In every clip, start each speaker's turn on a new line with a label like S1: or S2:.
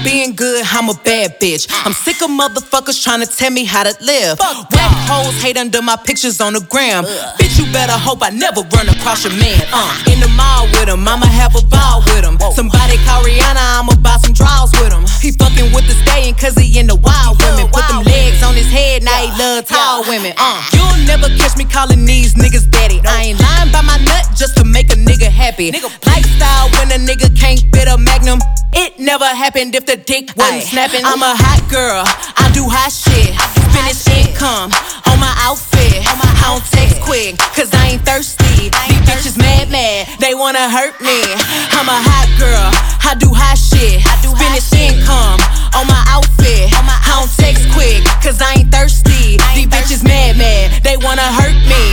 S1: being good, I'm a bad bitch. I'm sick of motherfuckers trying to tell me how to live. Whack hoes hate under my pictures on the gram. Bitch, you better hope I never run across your man. In the mall with him, I'ma have a ball with him. Somebody call Rihanna, I'ma buy some draws with him. He fucking with the stallion cause he into wild women. Put them legs on his head, now he love tall women. You'll never catch me calling these niggas daddy. I ain't lying by my nut just to make a nigga happy. Lifestyle when a nigga can't fit a magnum. It never happened if the dick wasn't snapping. I'm a hot girl, I do hot shit. Finish income on my outfit. I don't text quick, cause I ain't thirsty. These bitches mad, they wanna hurt me. I'm a hot girl, I do hot shit. Finish income on my outfit. I don't text quick, cause I ain't thirsty. These bitches mad, they wanna hurt me.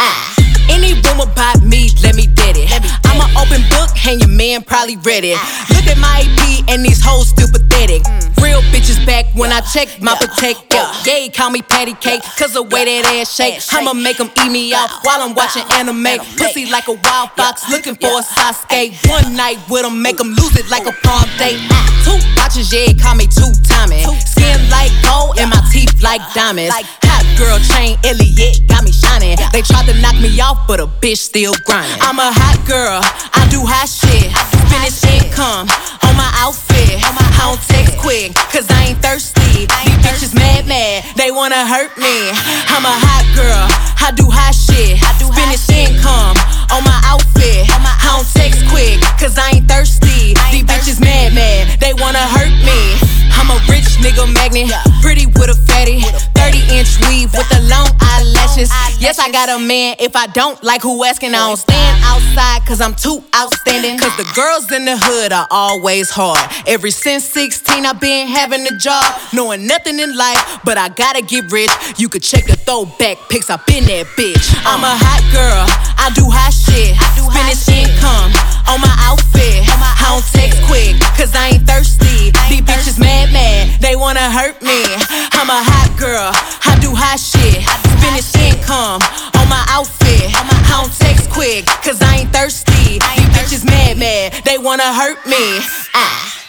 S1: Any rumor about me, let me dead it. I'm an open book, and your man probably read it. Look at my AP, and these hoes still pathetic. Real bitches back when I check my protect. Yeah, he call me patty cake, cause the way that ass shake. I'ma make them eat me out while I'm watching anime. Pussy like a wild fox, looking for a Sasuke. One night with him, make them lose it like a prom date. 2 watches, yeah, call me 2-timing. Skin like gold, and my teeth like diamonds. Hot girl chain, Elliot, got me shining. They tried to knock me off, but a bitch still grinding. I'm a hot girl, I do hot shit. Finish income on my outfit. I don't text quick, cause I ain't thirsty. These bitches mad, they wanna hurt me. I'm a hot girl, I do hot shit. Finish income on my outfit. I don't text quick, cause I ain't thirsty. These bitches mad, they wanna hurt me. I'm a rich nigga magnet, pretty with a fatty. 30-inch weave with the long eyelashes. Yes, I got a man, if I don't like who asking, I don't stand outside cause I'm too outstanding. Cause the girls in the hood are always hard. Ever since 16 I've been having a job, knowing nothing in life, but I gotta get rich. You could check the throwback pics, I've been that bitch. I'm a hot girl, I do hot shit. Finish income on my outfit. I don't text quick, cause I ain't thirsty. These bitches mad, they wanna hurt me. I'm a hot girl, I do hot shit. Finish income on my outfit. I don't text quick, cause I ain't thirsty. These bitches mad, they wanna hurt me.